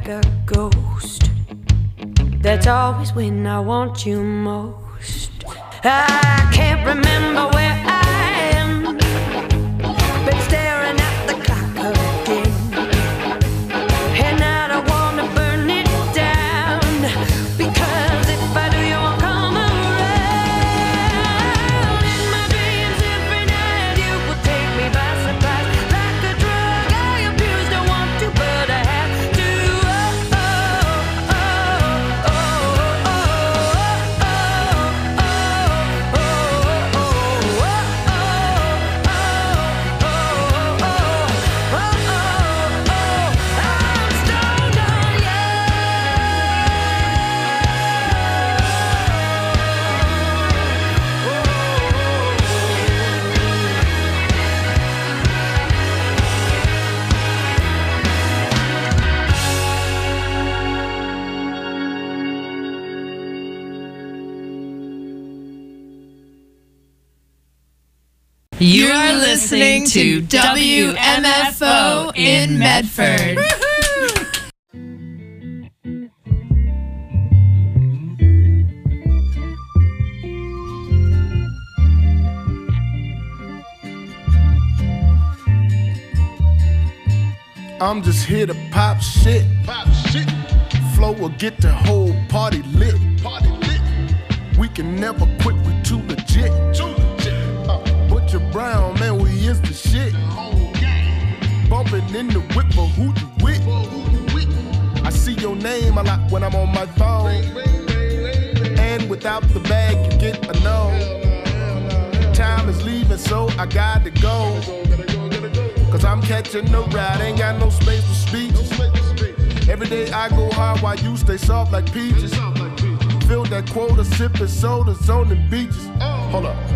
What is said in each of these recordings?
like a ghost. That's always when I want you most. I can't remember where I am. Been staring at the clock again, and I don't wanna burn it down, because if I do, you won't come around. In my dreams every night, you will take me by surprise. Like a drug I abuse, don't want to, but I have to. You are listening to WMFO in Medford. I'm just here to pop shit. Flow will get the whole party lit. We can never quit, we too legit. Butcher Brown, man, we is the shit. Bumping in the whip, but who you with? I see your name a lot when I'm on my phone. And without the bag, you get a no. Time is leaving, so I got to go. Cause I'm catching the ride, ain't got no space for speeches. Every day I go hard while you stay soft like peaches. Fill that quota, sipping sodas on the beaches. Hold up.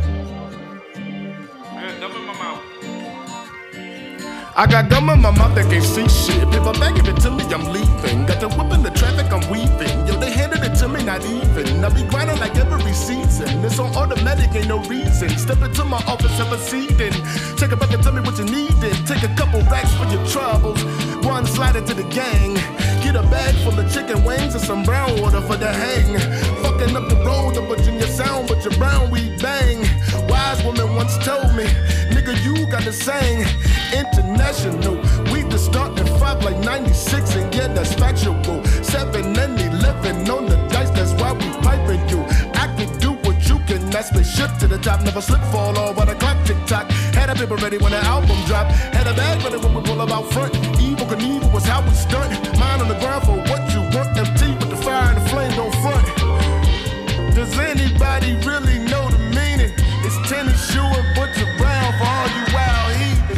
I got gum in my mouth that can't see shit. People begging it to me, I'm leaving. Got the whip in the traffic, I'm weaving. Yo, they handed it to me, not even. I be grinding like every season. It's on automatic, ain't no reason. Step into my office, have a seat in. Take a back and tell me what you needed. Take a couple racks for your troubles. One slide into the gang. Get a bag full of chicken wings and some brown water for the hang. Fucking up the road, but in your sound, but your brown weed bang. Wise woman once told me, nigga, you got to sing international. We the start at 5 like 96, and yeah, that's factual. 7 and 11 on the dice, that's why we piping you. I can do what you can, that's me shift to the top, never slip, fall off by the clock, tick tock. Had a paper ready when the album dropped, had a bag ready when we pull about front. Evil Knievel was how we stunt. Mine on the ground for what you want, MT with the fire and the flame don't front. Does anybody really know the meaning? It's tennis shoe and Butcher Brown for all you wild heathens.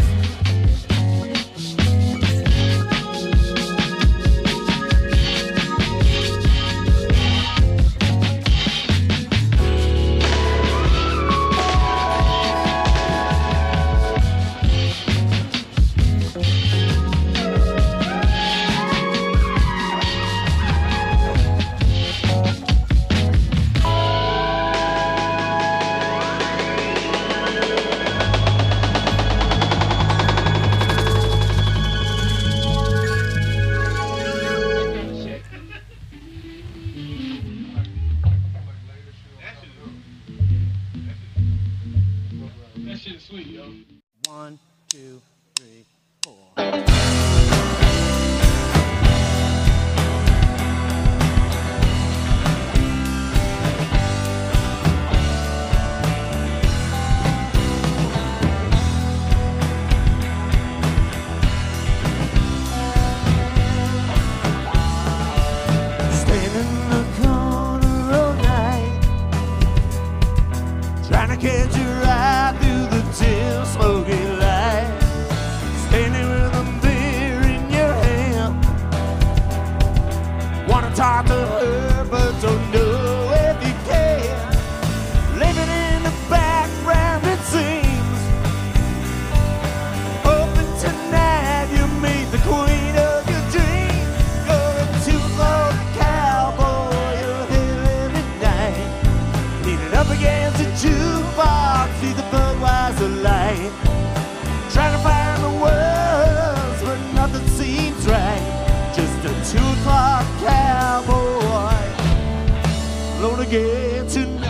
2 o'clock cowboy, alone again tonight.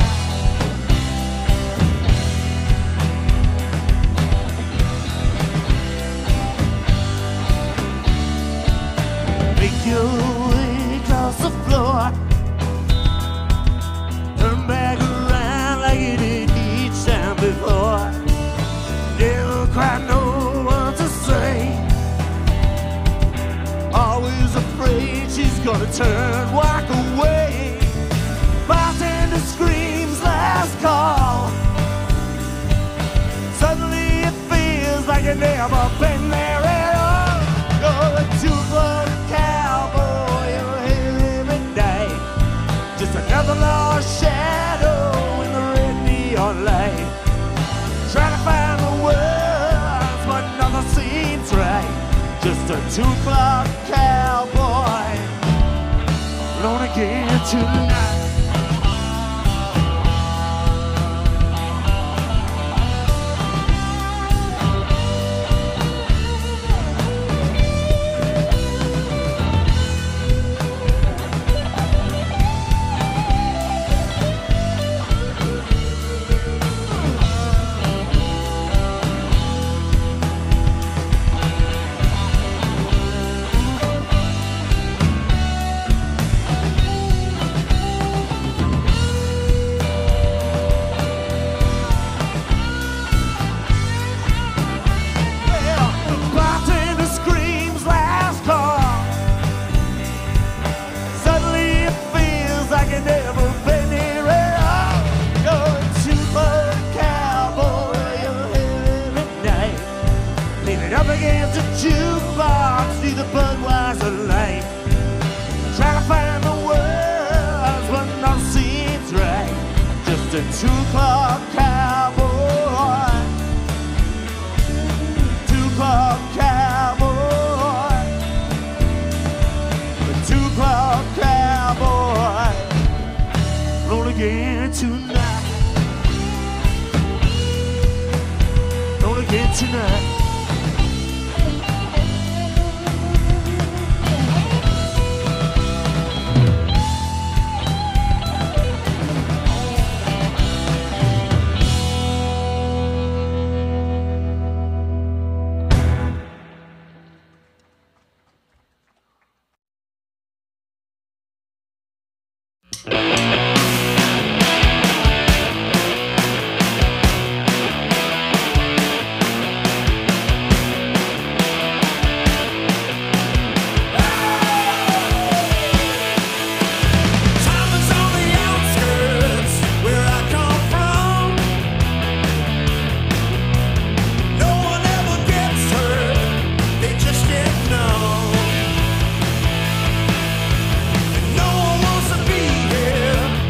Make your way across the floor, turn back around like you did each time before. Never quite know what to say, always afraid she's gonna turn, walk away. Bartender screams last call, suddenly it feels like you've never been there at all. You're a 2 o'clock cowboy, you're here every day, just another lost shadow in the red neon light. Trying to find the words, but nothing seems right. Just a 2 o'clock cowboy, alone again tonight. Jukebox, see the Budweiser light. Try to find the words, but nothing seems right. Just a 2 o'clock cowboy, 2 o'clock cowboy, a 2 o'clock cowboy, roll again tonight, roll again tonight. No one wants to be here.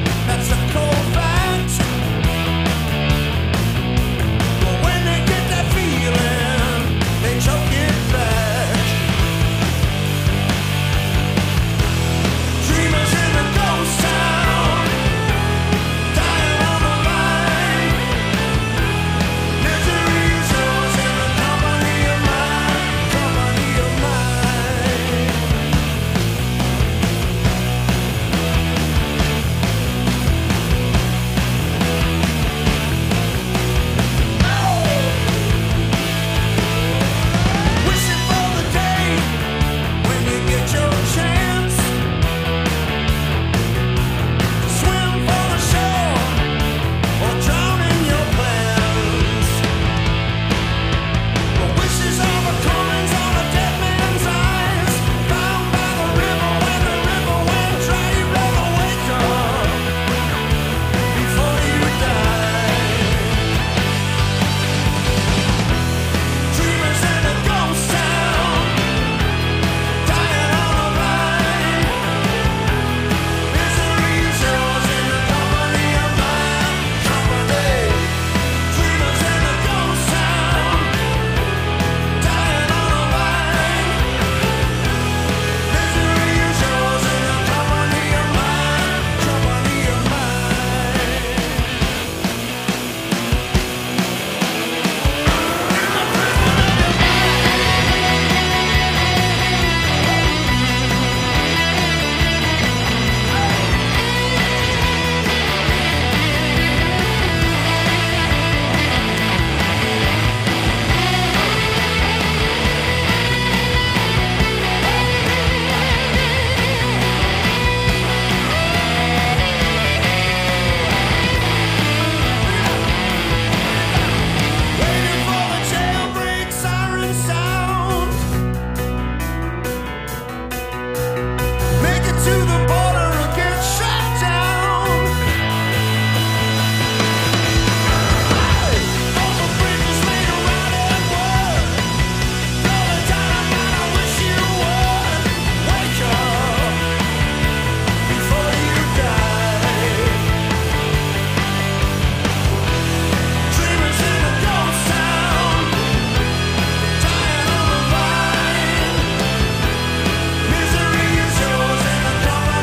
to the border or get shut down. All the bridges laid around and wood. All the dynamite, I wish you would wake up before you die. Dreamers in a ghost town, dying on the vine. Misery is yours and the color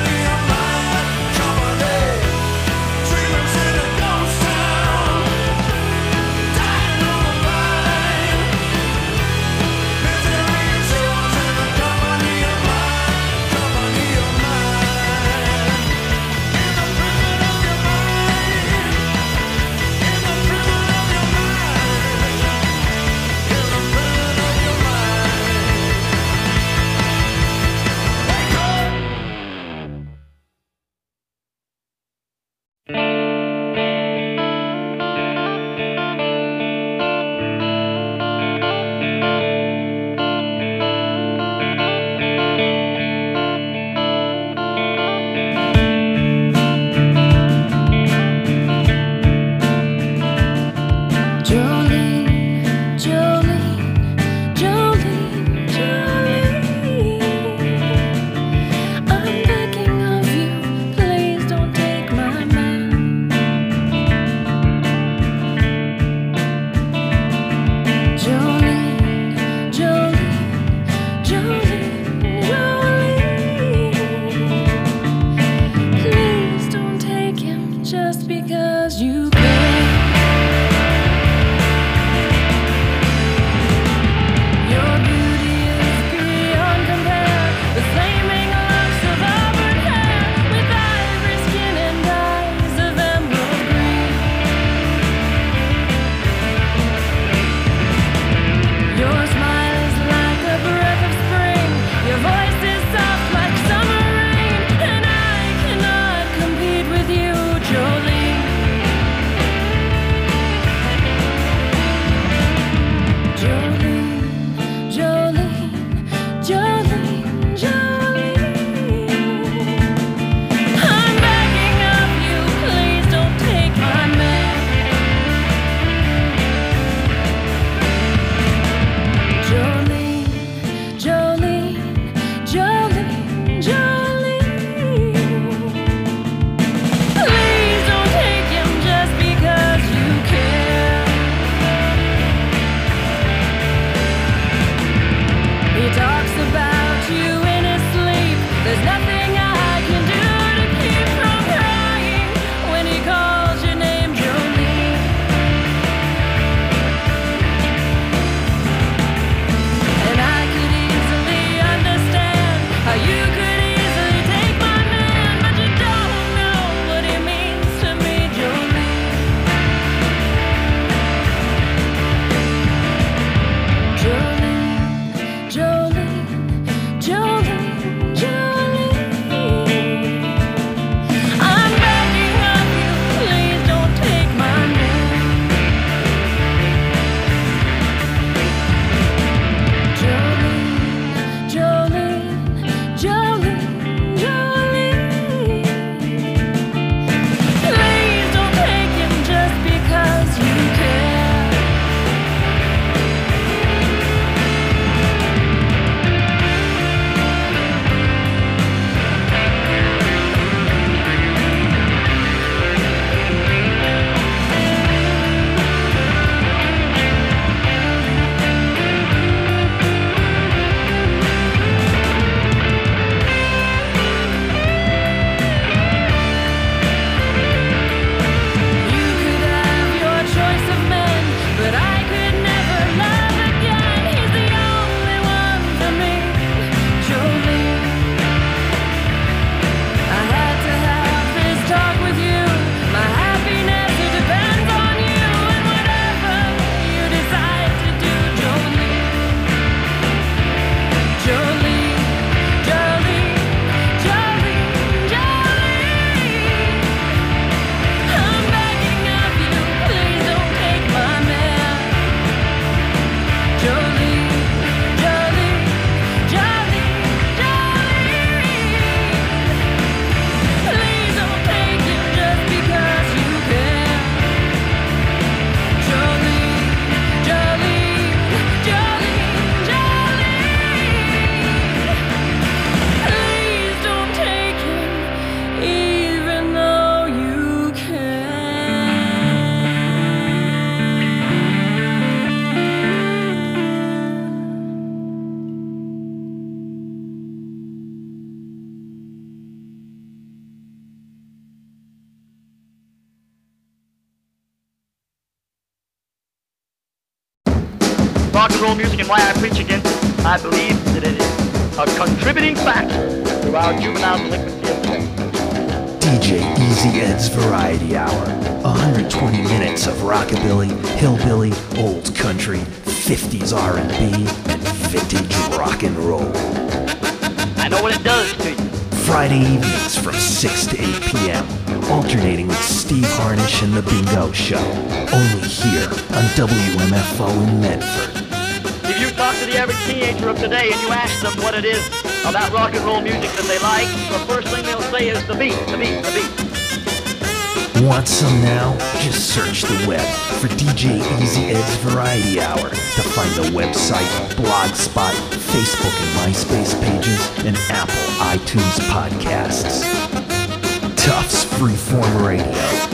rock and roll music and why I preach against it. I believe that it is a contributing factor to our juvenile delinquency of today. DJ Easy Ed's Variety Hour. 120 minutes of rockabilly, hillbilly, old country, 50s R&B, and vintage rock and roll. I know what it does to you. Friday evenings from 6 to 8 p.m. Alternating with Steve Harnish and The Bingo Show. Only here on WMFO in Medford. If you talk to the average teenager of today and you ask them what it is about rock and roll music that they like, the first thing they'll say is the beat, the beat, the beat. Want some now? Just search the web for DJ Easy Ed's Variety Hour to find the website, Blogspot, Facebook and MySpace pages, and Apple iTunes podcasts. Tufts Freeform Radio,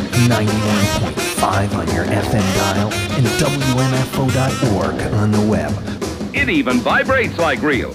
91.5 on your FM dial and WMFO.org on the web. It even vibrates like real.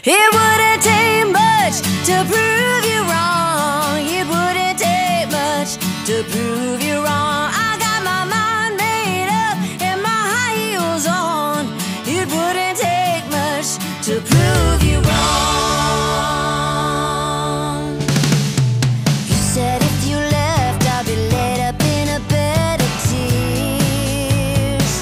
It wouldn't take much to prove you wrong. It wouldn't take much to prove you wrong. I got my mind made up and my high heels on. It wouldn't take much to prove you wrong. You said if you left, I'd be laid up in a bed of tears.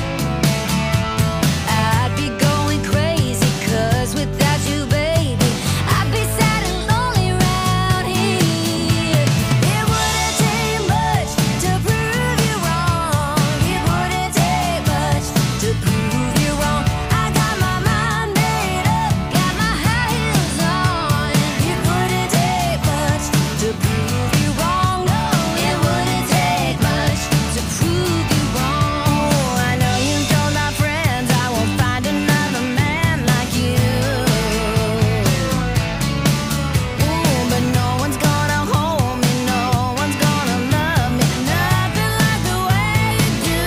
I'd be going crazy, 'cause without you, baby, I'd be sad and lonely round here. It wouldn't take much to prove you wrong. It wouldn't take much to prove you wrong. I got my mind made up, got my high heels on. It wouldn't take much to prove you wrong. No, it wouldn't take much to prove you wrong. I know you told my friends I won't find another man like you. Ooh, but no one's gonna hold me, no one's gonna love me, nothing like the way you do.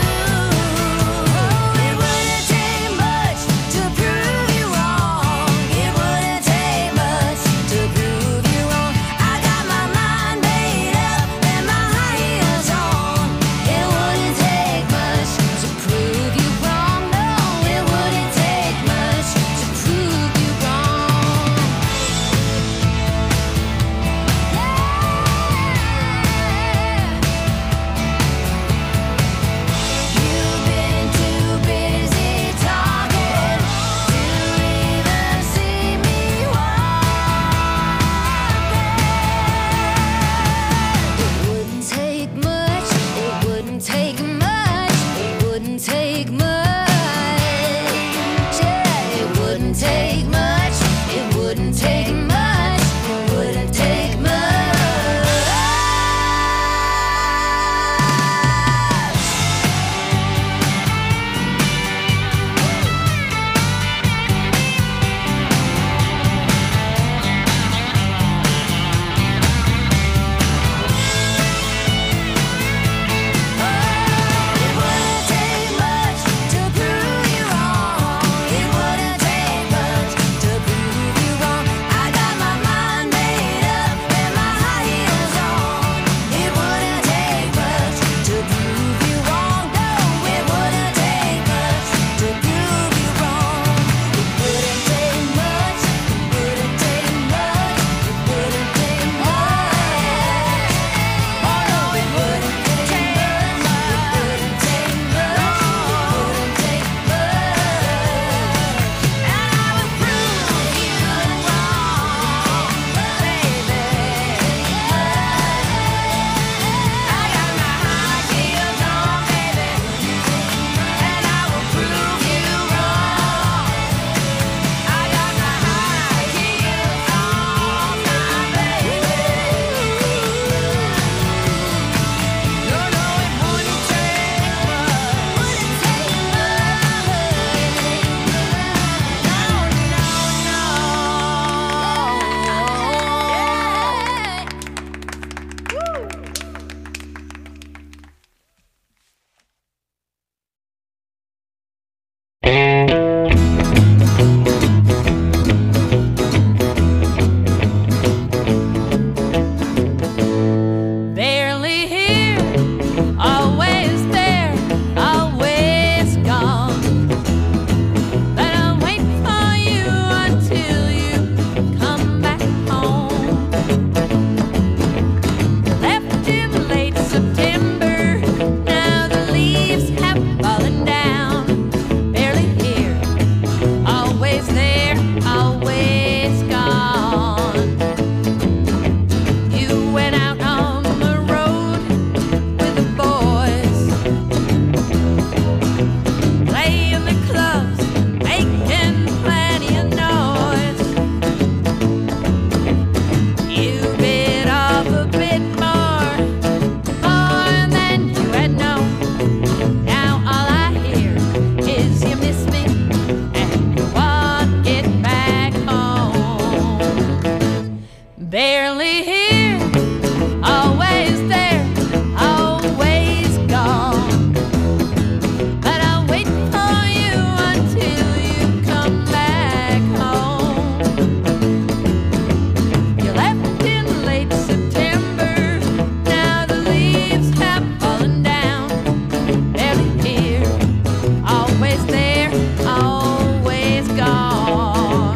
It wouldn't take much to prove you wrong. It wouldn't take much to prove you wrong. I got my mind made up and my high heels on. It wouldn't take much to prove you wrong. No, it wouldn't take much to prove you wrong. You've been too busy talking to even see me walking. It wouldn't take much, it wouldn't take much, it wouldn't take much. Yeah, it wouldn't take much, it wouldn't take much, it wouldn't take much. It wouldn't take much to always there, always gone.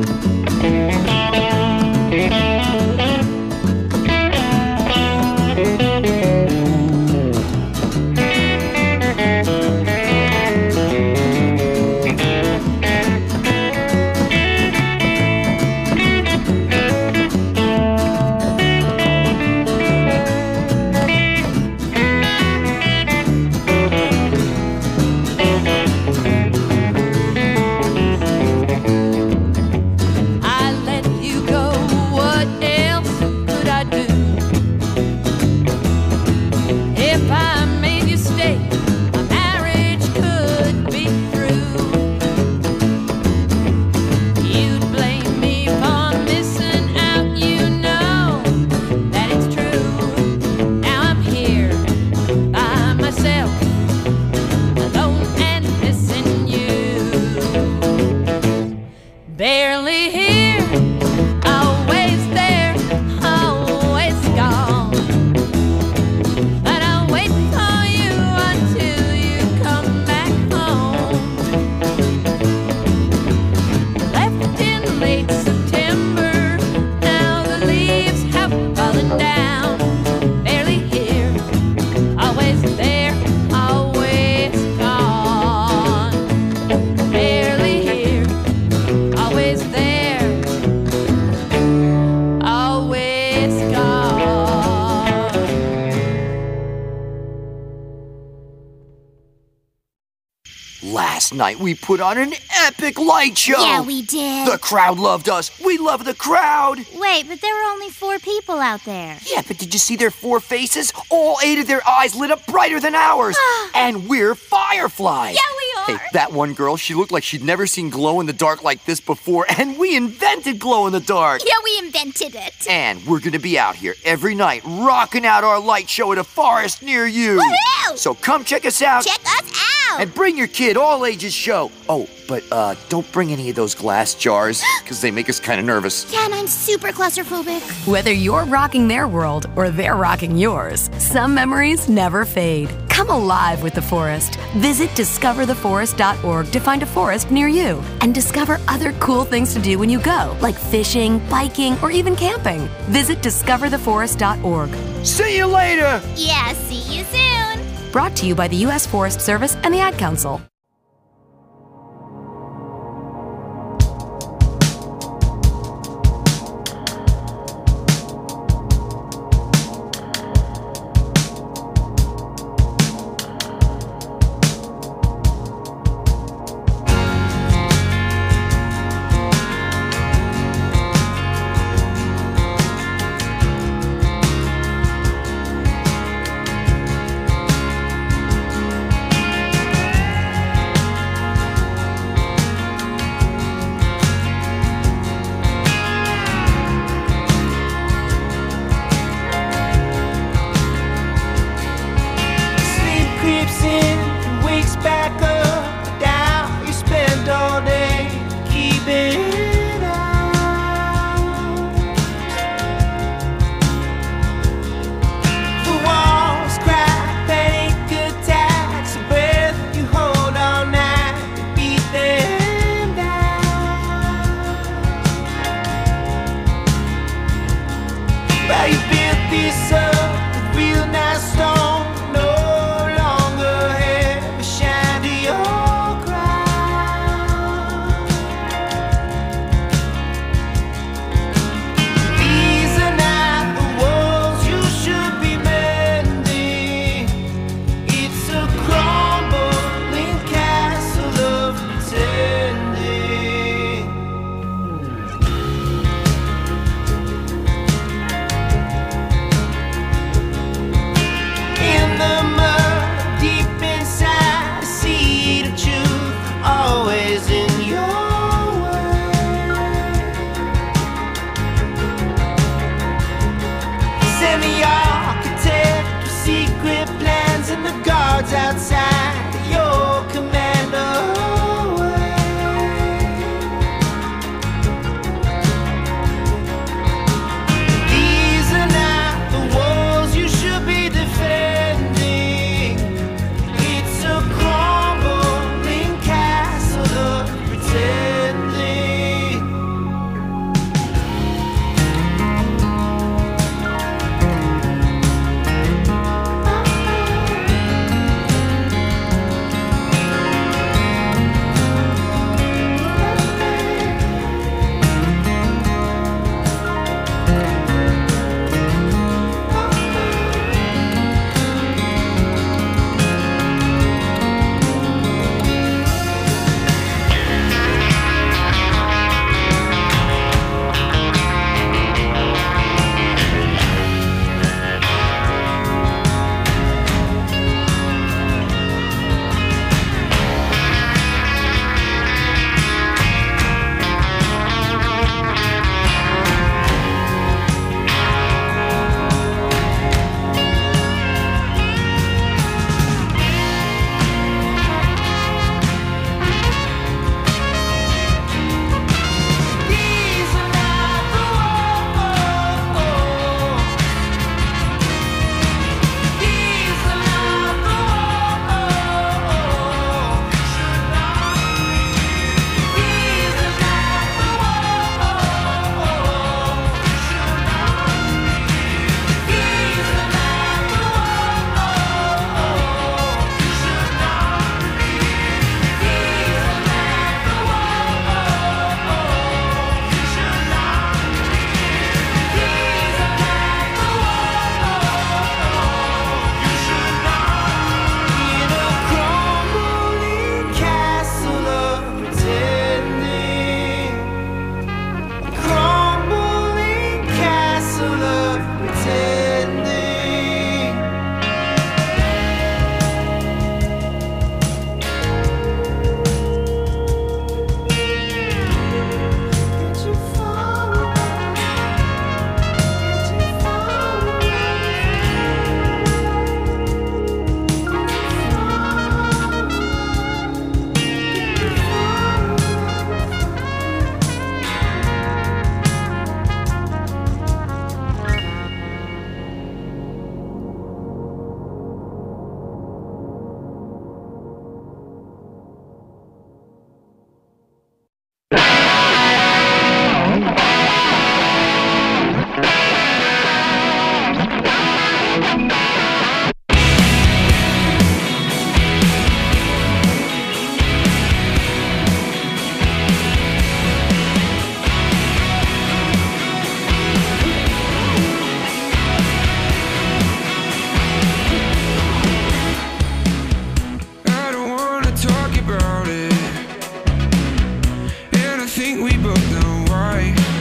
Barely here, always there, always gone. But I'll wait for you until you come back home. Left in late September, now the leaves have fallen down. Barely here, always there, always gone. Barely here, always there, always gone. Last night we put on an epic light show. Yeah, we did. The crowd loved us. We love the crowd. Wait, but there were only 4 people out there. Yeah, but did you see their 4 faces? All 8 of their eyes lit up brighter than ours. And we're fireflies. Yeah, we are. Hey, that one girl, she looked like she'd never seen glow in the dark like this before, and we invented glow in the dark. Yeah, we invented it. And we're gonna be out here every night rocking out our light show at a forest near you. Woohoo! So come check us out. Check us out. And bring your kid, all ages show. Oh, but don't bring any of those glass jars, because they make us kind of nervous. Yeah, and I'm super claustrophobic. Whether you're rocking their world or they're rocking yours, some memories never fade. Come alive with the forest. Visit discovertheforest.org to find a forest near you and discover other cool things to do when you go, like fishing, biking, or even camping. Visit discovertheforest.org. See you later! Yeah, see you soon. Brought to you by the U.S. Forest Service and the Ad Council. think we both know why.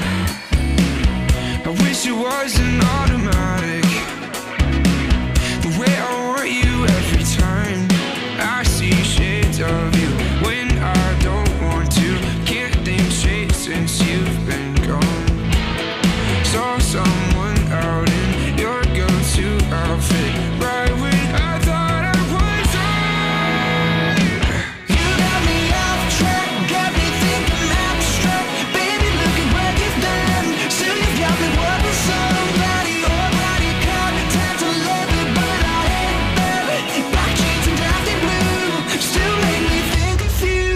I wish it wasn't automatic, the way I want you every time. I see shades of you when I don't want to. Can't think straight since you've been gone. Saw someone out in your go-to outfit right when I thought I was on. You got me off track, got me thinking abstract. Baby, look at what you've done. Still you got me wanting somebody, already caught. Time to love it, but I hate that. Black jeans and drafty blue still make me think of you.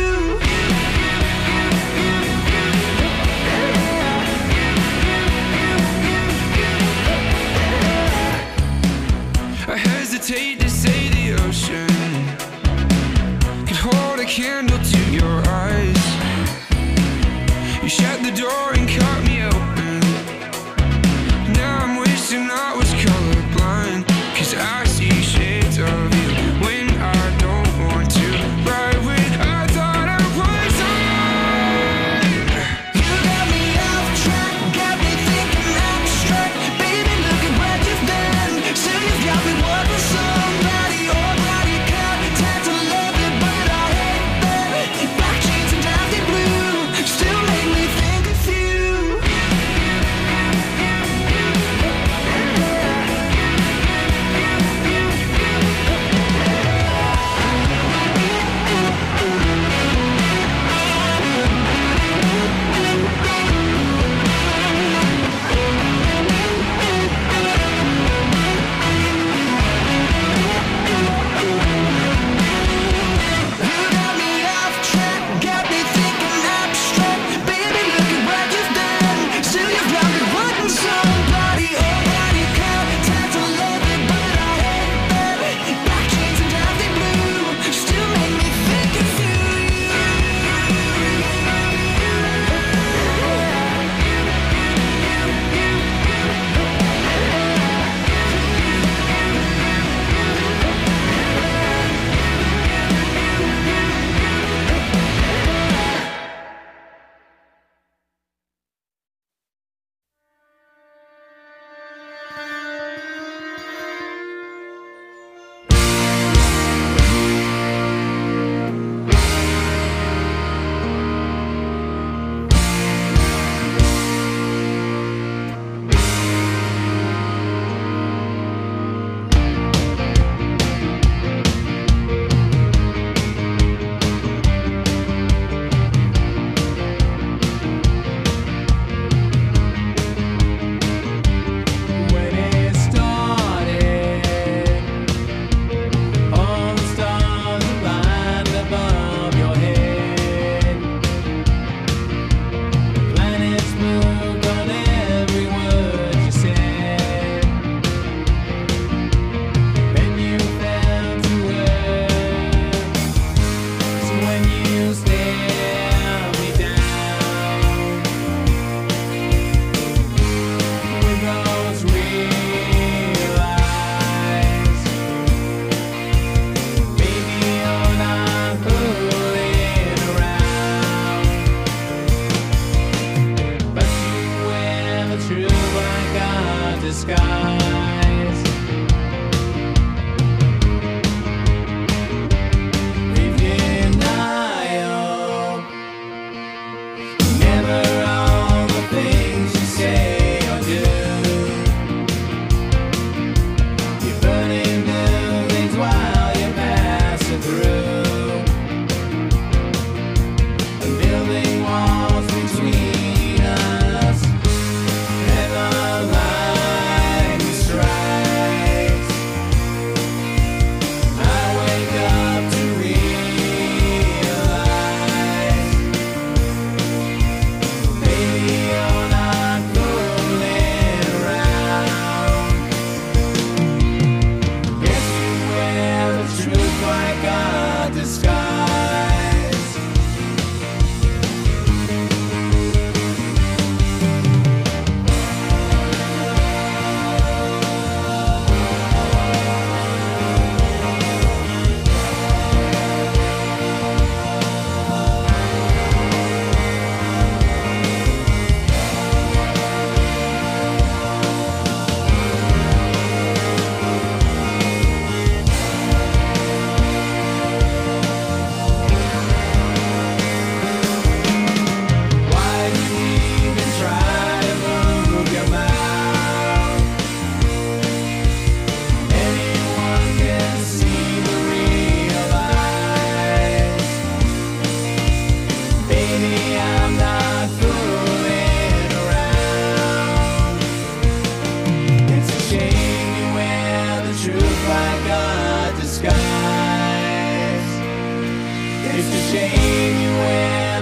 I hesitate to say the ocean could hold a candle to your eyes. You shut the door and cut me open. Now I'm wishing I was colorblind, 'cause I see shades of you when I don't want to. Right when I thought I was on. You got me off track, got me thinking abstract. Baby, look at what you've done. Still you got me wanting somebody, already caught. Time to love it, but I hate that. Black jeans and drafty blue still make me think of you.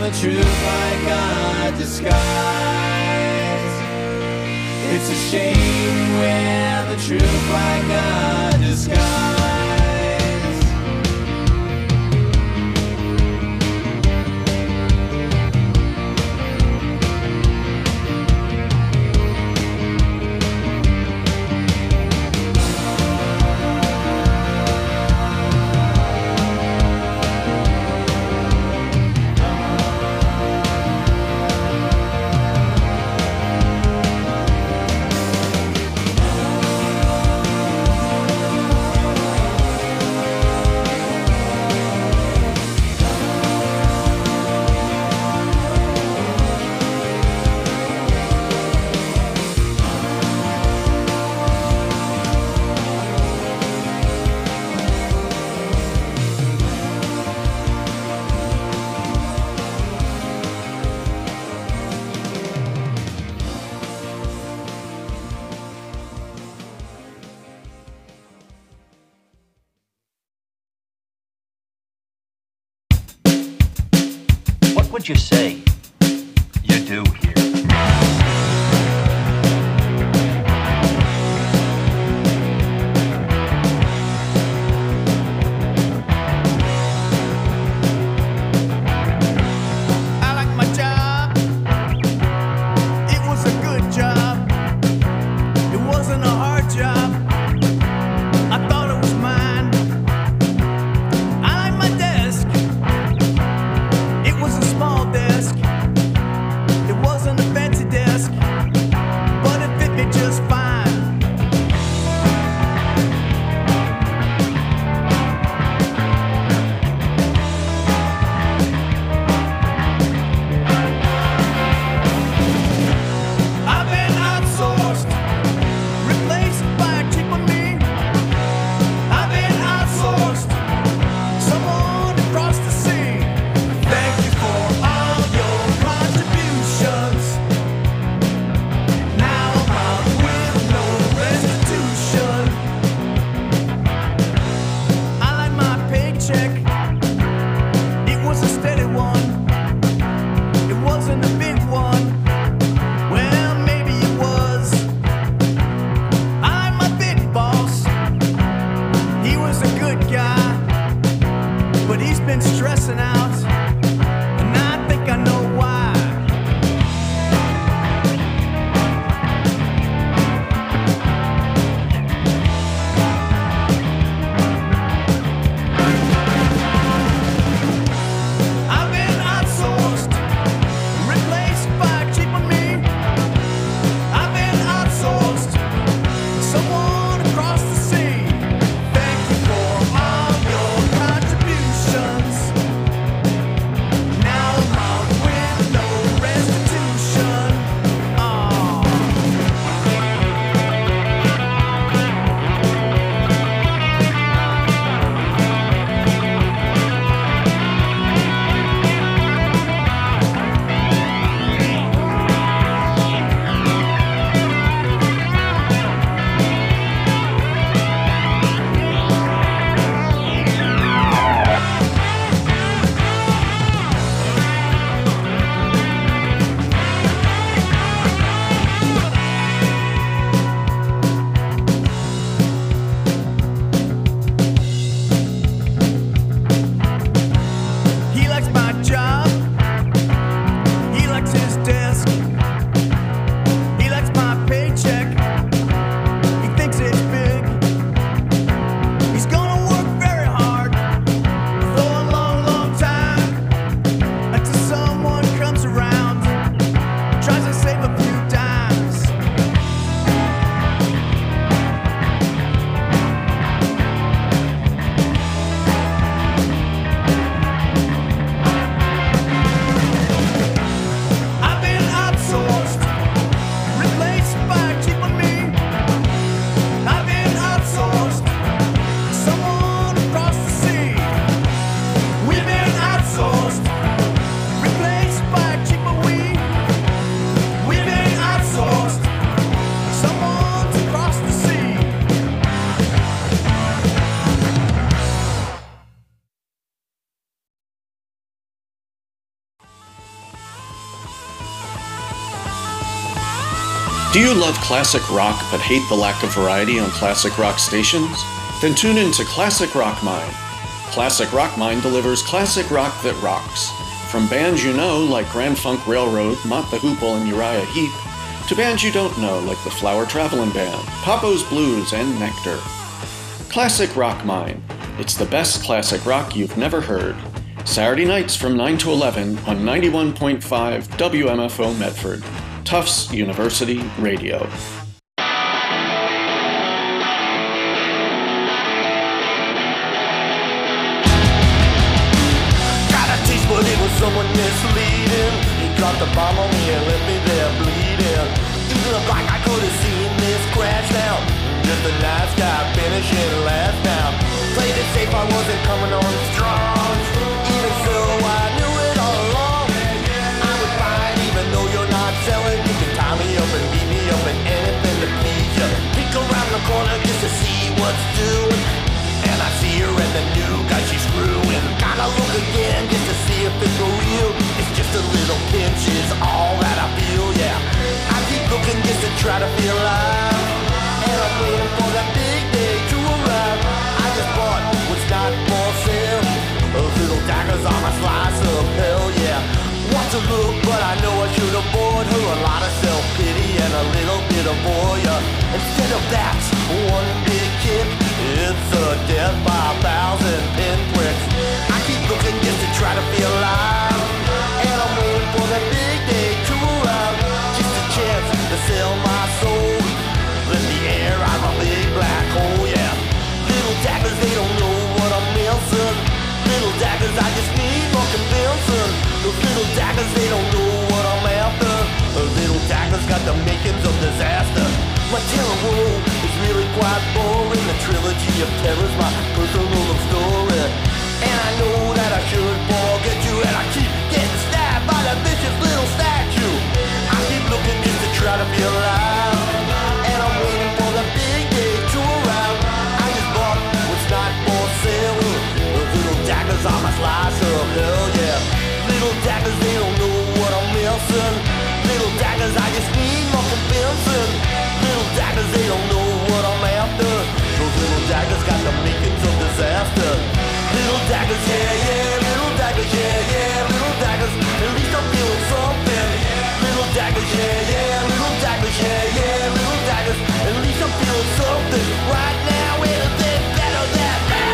the truth like a disguise. It's a shame we're the truth like a disguise. What would you say you do here? I like my job. It was a good job. It wasn't a hard job. I thought it was mine. I like my desk. It was a small desk. Do you love classic rock but hate the lack of variety on classic rock stations? Then tune in to Classic Rock Mind. Classic Rock Mind delivers classic rock that rocks. From bands you know like Grand Funk Railroad, Mott the Hoople, and Uriah Heep, to bands you don't know like the Flower Travelin' Band, Papo's Blues, and Nectar. Classic Rock Mind. It's the best classic rock you've never heard. Saturday nights from 9 to 11 on 91.5 WMFO Medford. Tufts University Radio. Got a taste, but it was someone misleading. He dropped a bomb on me and left me there bleeding. Even looked like I could have seen this crash now. Just a nice guy finishing last now. Played it safe, I wasn't coming on strong. Even so, I knew it all along. I would fight even though you're not selling. You can tie me up and beat me up and anything to please you. Peek around the corner just to see what's doing. And I see her and the new guy she's screwing. Gotta look again just to see if it's for real. It's just a little pinch is all that I feel, yeah. I keep looking just to try to feel alive. And I'm waiting for that big day to arrive. I just bought what's not for sale. Little daggers on my slice of hell, yeah. Want to look, but I know I should avoid her. A lot of self-pity and a little bit of voyeur. Instead of that, one big kick, it's a death by 1,000 pinpricks. I keep looking just to try to feel alive. And I'm waiting for that big day to arrive. Just a chance to sell my soul. Let the air out of a big black hole, yeah. Little daggers, they don't know what I'm missing. Little daggers, I just need more convincing. Those little daggers, they don't know what I'm after. Those little daggers got the makings of disaster. My terror world is really quite boring. The trilogy of terror's my personal story. And I know that I should forget you. And I keep getting stabbed by that vicious little statue. I keep looking just to try to feel alive. And I'm waiting for the big day to arrive. I just bought what's not for sale. Those little daggers on my slice of hell, yeah. Little daggers, they don't know what I'm missing. Little daggers, I just need more convincing. Little daggers, they don't know what I'm after. Those little daggers got the makings of disaster. Little daggers, yeah, yeah. Little daggers, yeah, yeah. Little daggers, at least I'm feeling something. Little daggers, yeah, yeah. Little daggers, yeah, yeah. Little daggers, at least I'm feeling something. Right now, anything better than that.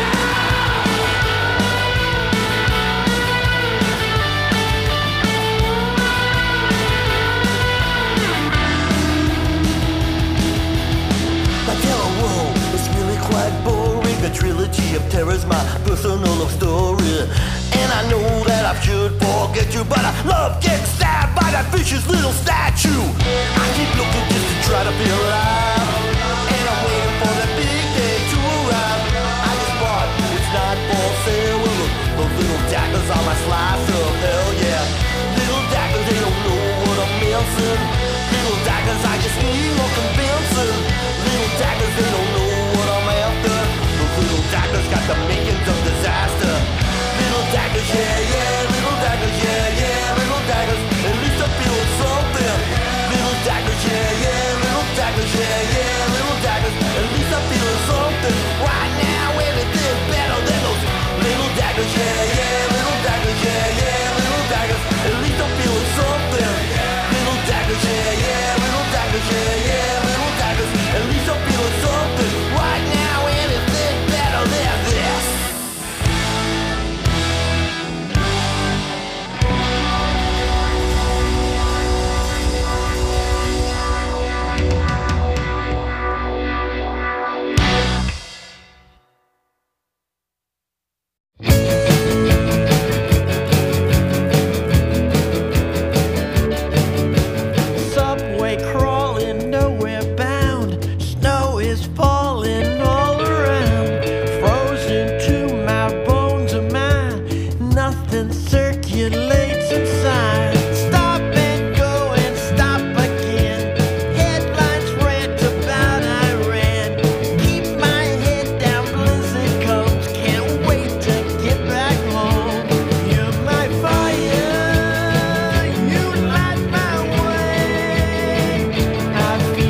My terror world is really quite boring. The trilogy of terror's my personal love story. And I know that I should forget you, but I love getting stabbed by that vicious little statue. I keep looking just to try to feel alive. And I'm waiting for that big day to arrive. I just bought it's not for sale. Those little daggers on my slice of hell, yeah. Little daggers, they don't know what I'm missing. Little daggers, I just need more convincing. Little daggers, they don't know what I'm after. Those little daggers got the makings of disaster. Little daggers, yeah, yeah. Little daggers, yeah, yeah. Little daggers, at least I feel something. Little daggers, yeah, yeah. Little daggers, yeah, yeah. Little daggers, at least I feel something. Right now, anything better than those little daggers, yeah, yeah. Little daggers, yeah, yeah. Little daggers, at least I'm feeling something. Little daggers, yeah, yeah. Little daggers, yeah, yeah. Little daggers, at least I'm feeling something. Right now, anything better than this. Subway crawling, nowhere bound. Snow is falling all around. Frozen to my bones of mine. Nothing circulates inside. Stop and go and stop again. Headlines rant about Iran. Keep my head down, blizzard comes. Can't wait to get back home. You're my fire, you light my way. I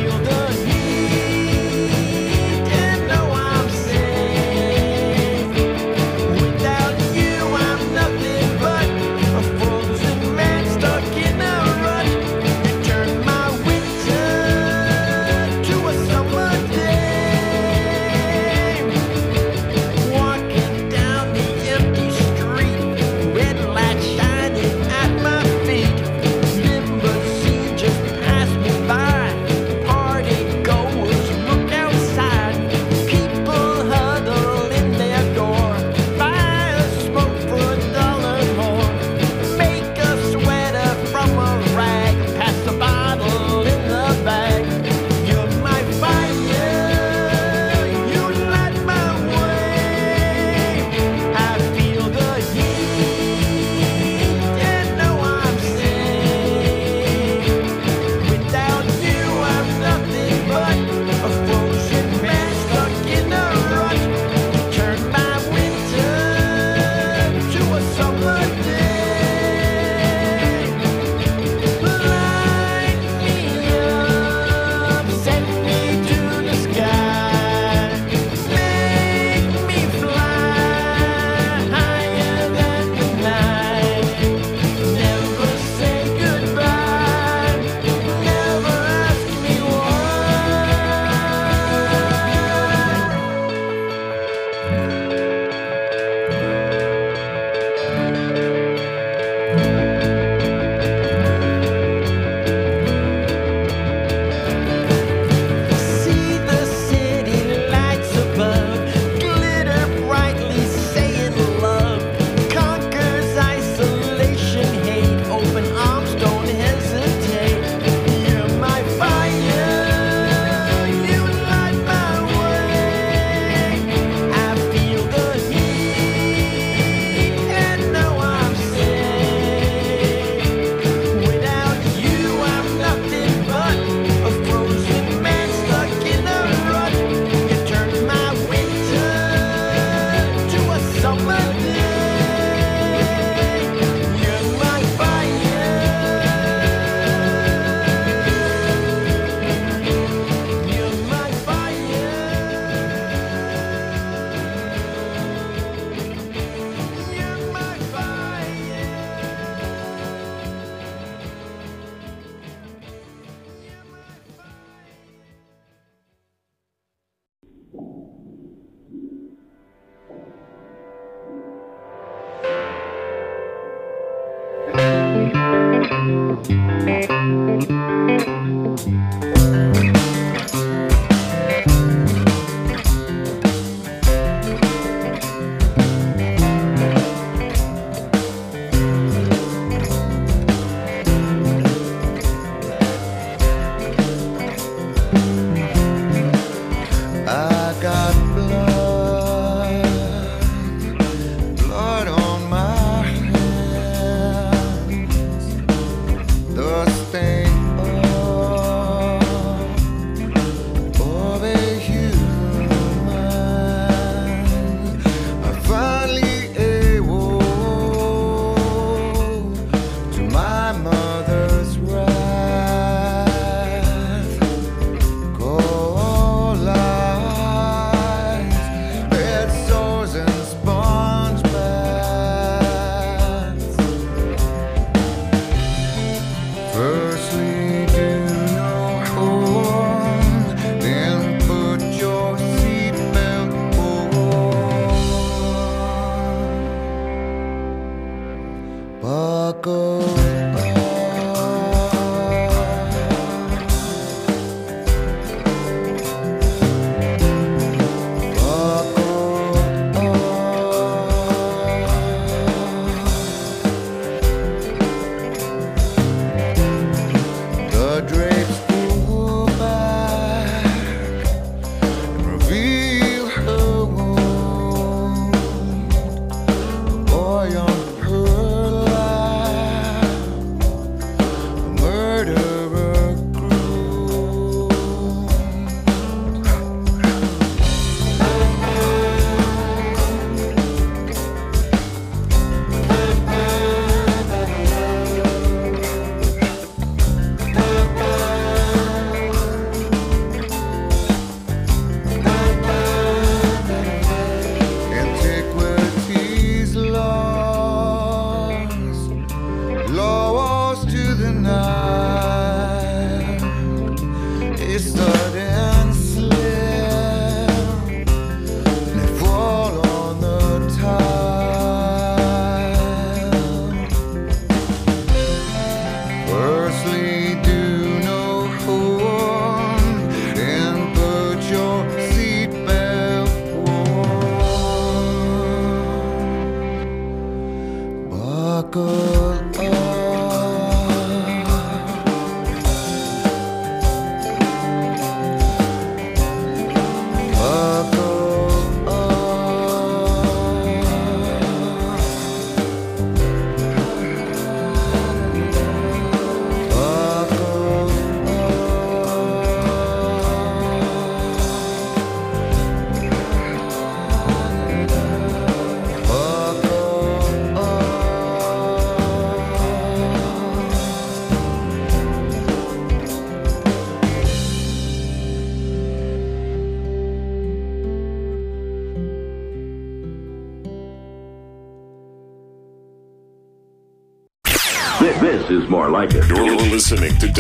This is more like it. You're listening to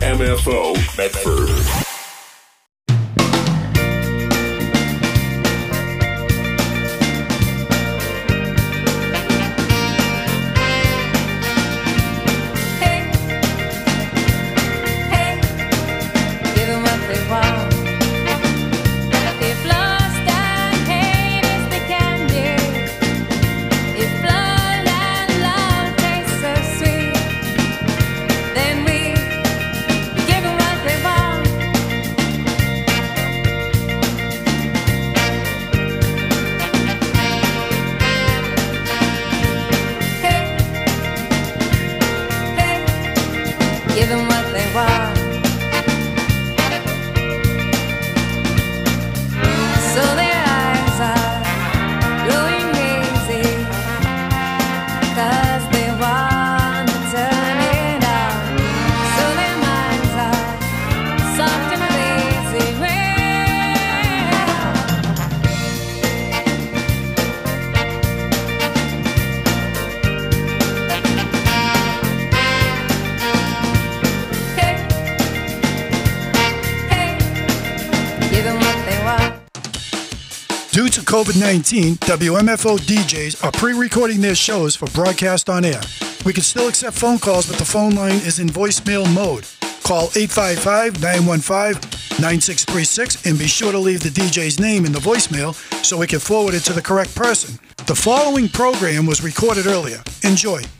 WMFO Medford. Due to COVID-19, WMFO DJs are pre-recording their shows for broadcast on air. We can still accept phone calls, but the phone line is in voicemail mode. Call 855-915-9636 and be sure to leave the DJ's name in the voicemail so we can forward it to the correct person. The following program was recorded earlier. Enjoy.